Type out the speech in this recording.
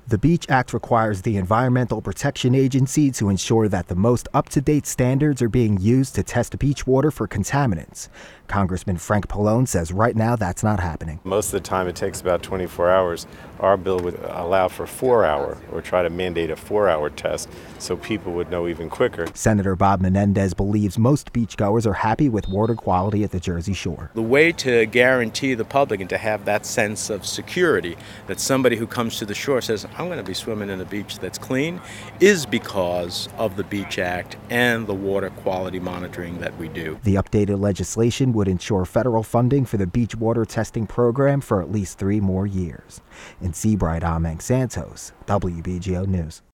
The Beach Act requires the Environmental Protection Agency to ensure that the most up-to-date standards are being used to test beach water for contaminants. Congressman Frank Pallone says right now that's not happening. Most of the time it takes about 24 hours. Our bill would allow for 4-hour or try to mandate a 4-hour test so people would know even quicker. Senator Bob Menendez believes most beachgoers are happy with water quality at the Jersey Shore. The way to guarantee the public and to have that sense of security that somebody who comes to the shore says, I'm going to be swimming in a beach that's clean, is because of the Beach Act and the water quality monitoring that we do. The updated legislation would ensure federal funding for the beach water testing program for at least 3 more years. In Seabright, I'm Hank Santos, WBGO News.